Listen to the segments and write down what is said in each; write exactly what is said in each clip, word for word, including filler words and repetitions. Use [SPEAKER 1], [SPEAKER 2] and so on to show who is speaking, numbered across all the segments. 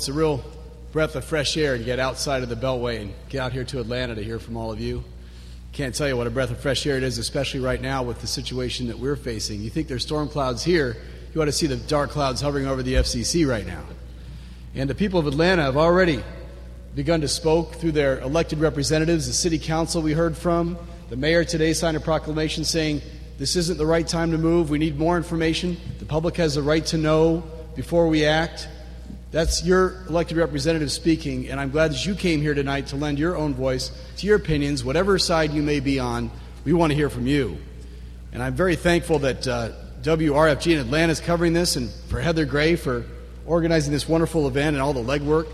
[SPEAKER 1] it's a real breath of fresh air to get outside of the Beltway and get out here to Atlanta to hear from all of you. Can't tell you what a breath of fresh air it is, especially right now with the situation that we're facing. You think there's storm clouds here, you ought to see the dark clouds hovering over the F C C right now. And the people of Atlanta have already begun to spoke through their elected representatives, the city council we heard from. The mayor today signed a proclamation saying this isn't the right time to move. We need more information. The public has the right to know before we act. That's your elected representative speaking, and I'm glad that you came here tonight to lend your own voice to your opinions, whatever side you may be on. We want to hear from you. And I'm very thankful that uh, W R F G in Atlanta is covering this, and for Heather Gray for organizing this wonderful event and all the legwork.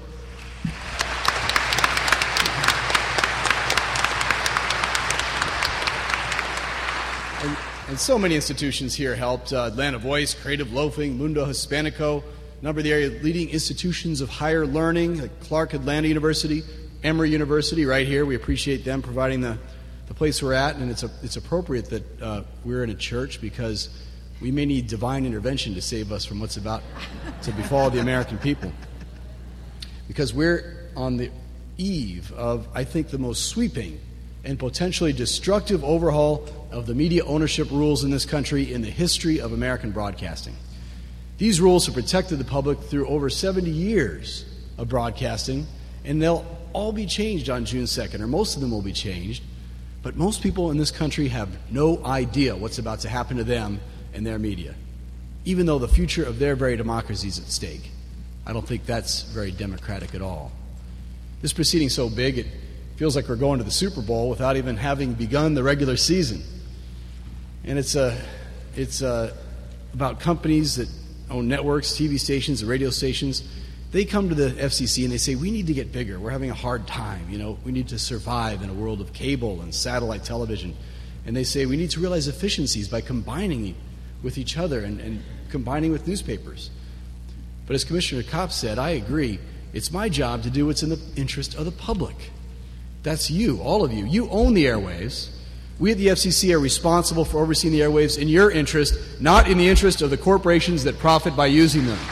[SPEAKER 1] And, and so many institutions here helped. Uh, Atlanta Voice, Creative Loafing, Mundo Hispanico, a number of the area leading institutions of higher learning, like Clark Atlanta University, Emory University right here. We appreciate them providing the, the place we're at, and it's, a, it's appropriate that uh, we're in a church because we may need divine intervention to save us from what's about to befall the American people. Because we're on the eve of, I think, the most sweeping and potentially destructive overhaul of the media ownership rules in this country in the history of American broadcasting. These rules have protected the public through over seventy years of broadcasting, and they'll all be changed on June second, or most of them will be changed, but most people in this country have no idea what's about to happen to them and their media, even though the future of their very democracy is at stake. I don't think that's very democratic at all. This proceeding's so big, it feels like we're going to the Super Bowl without even having begun the regular season. And it's, uh, it's uh, about companies that own networks, T V stations, and radio stations. They come to the F C C and they say, we need to get bigger. We're having a hard time. You know, we need to survive in a world of cable and satellite television. And they say we need to realize efficiencies by combining with each other and, and combining with newspapers. But as Commissioner Kopp said, I agree. It's my job to do what's in the interest of the public. That's you, all of you. You own the airwaves. We at the F C C are responsible for overseeing the airwaves in your interest, not in the interest of the corporations that profit by using them.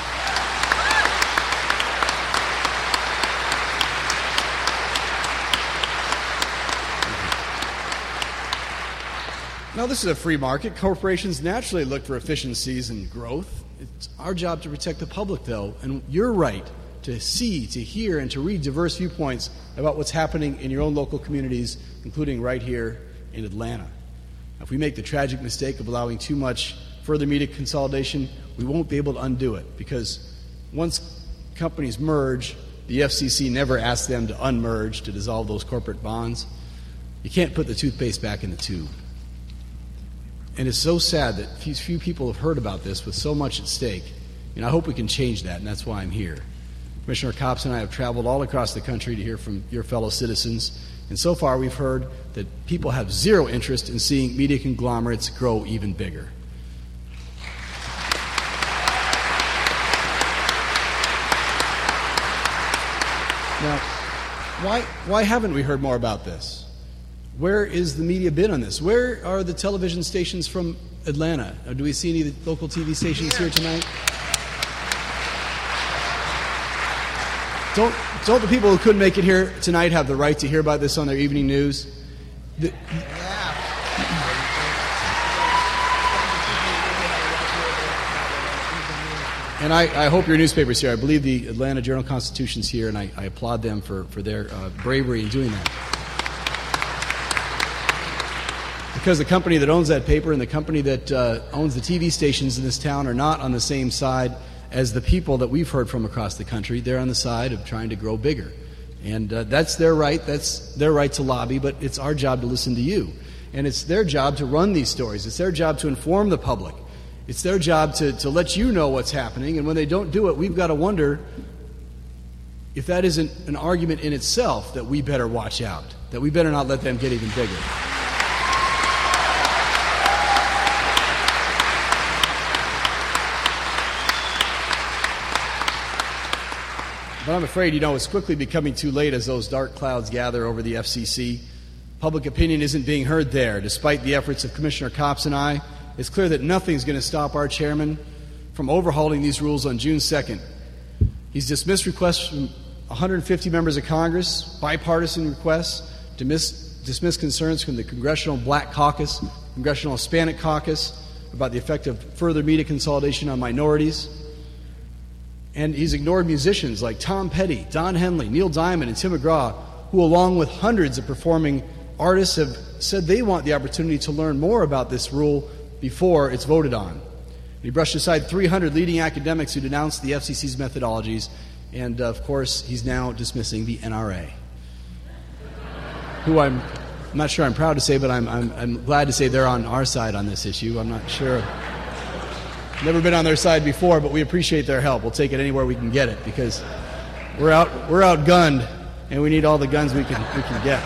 [SPEAKER 1] Now, this is a free market. Corporations naturally look for efficiencies and growth. It's our job to protect the public, though, and you're right to see, to hear, and to read diverse viewpoints about what's happening in your own local communities, including right here in Atlanta. If we make the tragic mistake of allowing too much further media consolidation, we won't be able to undo it, because once companies merge, the F C C never asks them to unmerge, to dissolve those corporate bonds. You can't put the toothpaste back in the tube. And it's so sad that few, few people have heard about this with so much at stake. And I hope we can change that, and that's why I'm here. Commissioner Kopp and I have traveled all across the country to hear from your fellow citizens. And so far we've heard that people have zero interest in seeing media conglomerates grow even bigger. Now, why, why haven't we heard more about this? Where is the media been on this? Where are the television stations from Atlanta? Or do we see any of the local T V stations here tonight? Don't, don't the people who couldn't make it here tonight have the right to hear about this on their evening news? The, and I, I hope your newspaper's here. I believe the Atlanta Journal-Constitution's here, and I, I applaud them for, for their uh, bravery in doing that. Because the company that owns that paper and the company that uh, owns the T V stations in this town are not on the same side as the people that we've heard from across the country. They're on the side of trying to grow bigger. And uh, that's their right. That's their right to lobby, but it's our job to listen to you. And it's their job to run these stories. It's their job to inform the public. It's their job to, to let you know what's happening. And when they don't do it, we've got to wonder if that isn't an argument in itself that we better watch out, that we better not let them get even bigger. But I'm afraid, you know, it's quickly becoming too late as those dark clouds gather over the F C C. Public opinion isn't being heard there. Despite the efforts of Commissioner Kopp and I, it's clear that nothing's going to stop our chairman from overhauling these rules on June second. He's dismissed requests from one hundred fifty members of Congress, bipartisan requests, dismiss, dismissed concerns from the Congressional Black Caucus, Congressional Hispanic Caucus about the effect of further media consolidation on minorities. And he's ignored musicians like Tom Petty, Don Henley, Neil Diamond, and Tim McGraw, who, along with hundreds of performing artists, have said they want the opportunity to learn more about this rule before it's voted on. He brushed aside three hundred leading academics who denounced the F C C's methodologies, and, uh, of course, he's now dismissing the N R A, who I'm, I'm not sure I'm proud to say, but I'm, I'm, I'm glad to say they're on our side on this issue. I'm not sure. Never been on their side before, but we appreciate their help. We'll take it anywhere we can get it, because we're out we're outgunned, and we need all the guns we can we can get.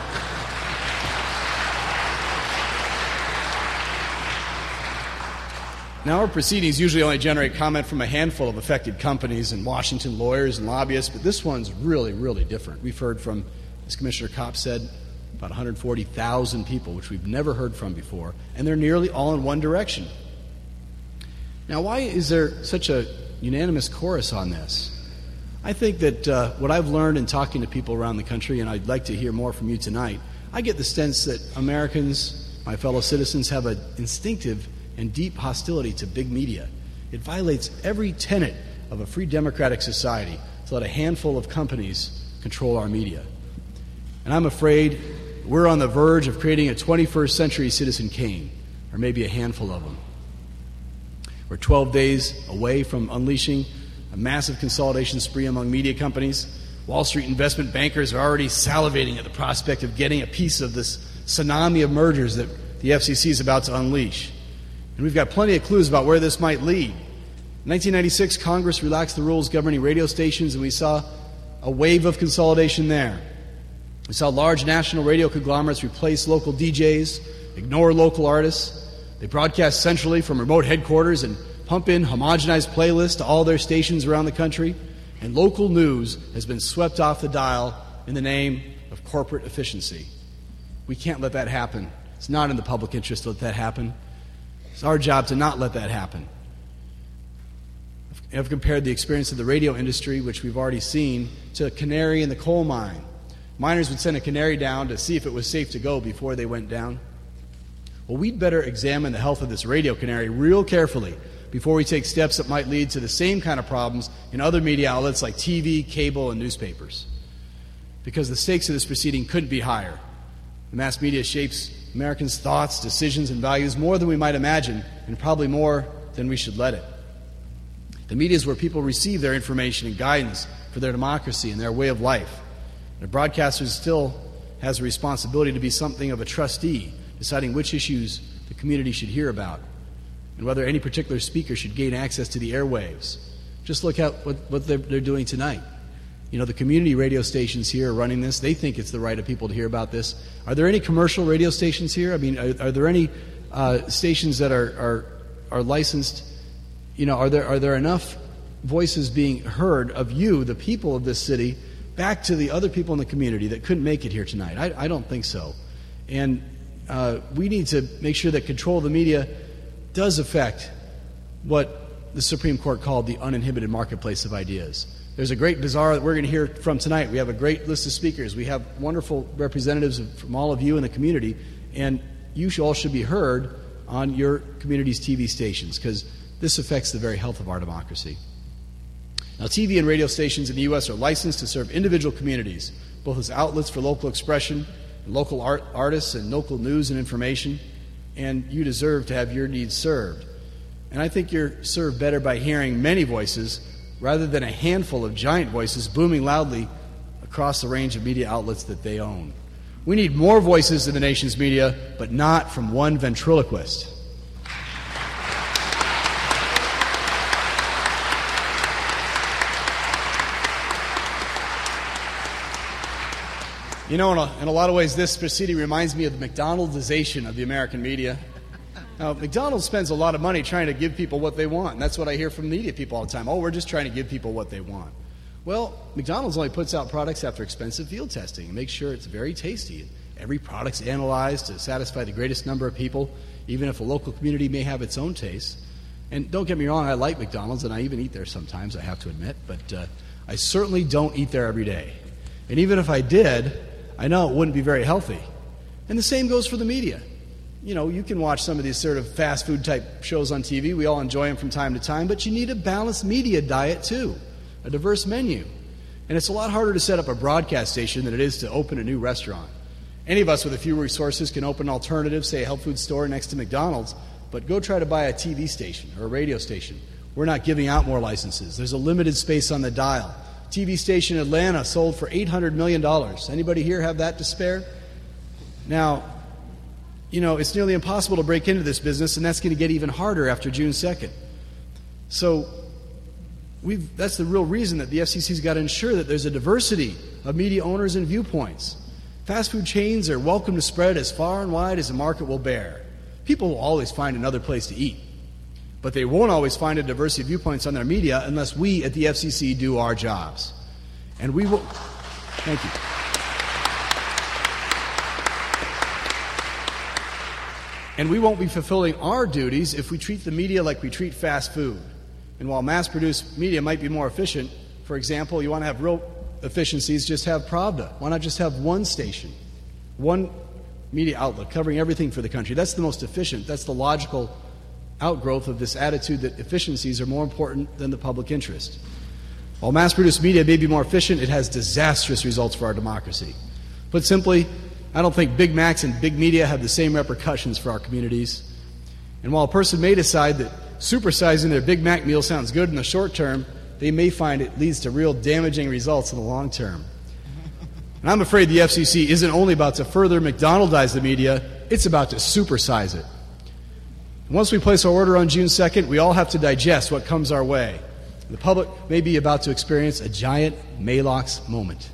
[SPEAKER 1] Now, our proceedings usually only generate comment from a handful of affected companies and Washington lawyers and lobbyists, but this one's really, really different. We've heard from, as Commissioner Kopp said, about one hundred forty thousand people, which we've never heard from before, and they're nearly all in one direction. Now, why is there such a unanimous chorus on this? I think that uh, what I've learned in talking to people around the country, and I'd like to hear more from you tonight, I get the sense that Americans, my fellow citizens, have an instinctive and deep hostility to big media. It violates every tenet of a free democratic society to let a handful of companies control our media. And I'm afraid we're on the verge of creating a twenty-first century Citizen Kane, or maybe a handful of them. We're twelve days away from unleashing a massive consolidation spree among media companies. Wall Street investment bankers are already salivating at the prospect of getting a piece of this tsunami of mergers that the F C C is about to unleash. And we've got plenty of clues about where this might lead. In nineteen ninety-six, Congress relaxed the rules governing radio stations, and we saw a wave of consolidation there. We saw large national radio conglomerates replace local D Js, ignore local artists. They broadcast centrally from remote headquarters and pump in homogenized playlists to all their stations around the country. And local news has been swept off the dial in the name of corporate efficiency. We can't let that happen. It's not in the public interest to let that happen. It's our job to not let that happen. I've compared the experience of the radio industry, which we've already seen, to a canary in the coal mine. Miners would send a canary down to see if it was safe to go before they went down. Well, we'd better examine the health of this radio canary real carefully before we take steps that might lead to the same kind of problems in other media outlets like T V, cable, and newspapers. Because the stakes of this proceeding couldn't be higher. The mass media shapes Americans' thoughts, decisions, and values more than we might imagine, and probably more than we should let it. The media is where people receive their information and guidance for their democracy and their way of life. The broadcaster still has a responsibility to be something of a trustee, deciding which issues the community should hear about and whether any particular speaker should gain access to the airwaves. Just look at what, what they're, they're doing tonight. You know, the community radio stations here are running this. They think it's the right of people to hear about this. Are there any commercial radio stations here? I mean, are, are there any uh, stations that are, are are licensed? You know, are there are there enough voices being heard of you, the people of this city, back to the other people in the community that couldn't make it here tonight? I, I don't think so. And uh, we need to make sure that control of the media does affect what the Supreme Court called the uninhibited marketplace of ideas. There's a great bazaar that we're going to hear from tonight. We have a great list of speakers. We have wonderful representatives from all of you in the community, and you all should be heard on your community's T V stations, because this affects the very health of our democracy. Now, T V and radio stations in the U S are licensed to serve individual communities, both as outlets for local expression, local art, artists, and local news and information, and you deserve to have your needs served. And I think you're served better by hearing many voices rather than a handful of giant voices booming loudly across the range of media outlets that they own. We need more voices in the nation's media, but not from one ventriloquist. You know, in a, in a lot of ways, this proceeding reminds me of the McDonaldization of the American media. Now, McDonald's spends a lot of money trying to give people what they want, and that's what I hear from media people all the time. Oh, we're just trying to give people what they want. Well, McDonald's only puts out products after expensive field testing and makes sure it's very tasty. Every product's analyzed to satisfy the greatest number of people, even if a local community may have its own tastes. And don't get me wrong, I like McDonald's, and I even eat there sometimes, I have to admit, but uh, I certainly don't eat there every day. And even if I did, I know it wouldn't be very healthy. And the same goes for the media. You know, you can watch some of these sort of fast food type shows on T V. We all enjoy them from time to time, but you need a balanced media diet too, a diverse menu. And it's a lot harder to set up a broadcast station than it is to open a new restaurant. Any of us with a few resources can open an alternative, say a health food store next to McDonald's, but go try to buy a T V station or a radio station. We're not giving out more licenses. There's a limited space on the dial. T V station in Atlanta sold for eight hundred million dollars. Anybody here have that to spare? Now, you know, it's nearly impossible to break into this business, and that's going to get even harder after June second. So we've, that's the real reason that the F C C's got to ensure that there's a diversity of media owners and viewpoints. Fast food chains are welcome to spread as far and wide as the market will bear. People will always find another place to eat, but they won't always find a diversity of viewpoints on their media unless we at the F C C do our jobs. And we will... Thank you. And we won't be fulfilling our duties if we treat the media like we treat fast food. And while mass-produced media might be more efficient, for example, you want to have real efficiencies, just have Pravda. Why not just have one station, one media outlet covering everything for the country? That's the most efficient. That's the logical outgrowth of this attitude that efficiencies are more important than the public interest. While mass-produced media may be more efficient, it has disastrous results for our democracy. Put simply, I don't think Big Macs and big media have the same repercussions for our communities. And while a person may decide that supersizing their Big Mac meal sounds good in the short term, they may find it leads to real damaging results in the long term. And I'm afraid the F C C isn't only about to further McDonaldize the media, it's about to supersize it. And once we place our order on June second, we all have to digest what comes our way. The public may be about to experience a giant Maalox moment.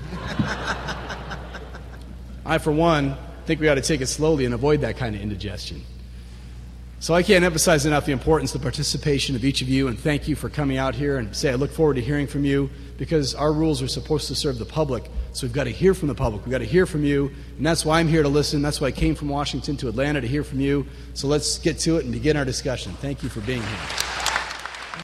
[SPEAKER 1] I, for one, think we ought to take it slowly and avoid that kind of indigestion. So I can't emphasize enough the importance of the participation of each of you, and thank you for coming out here, and say I look forward to hearing from you, because our rules are supposed to serve the public, so we've got to hear from the public. We've got to hear from you, and that's why I'm here to listen. That's why I came from Washington to Atlanta to hear from you. So let's get to it and begin our discussion. Thank you for being here.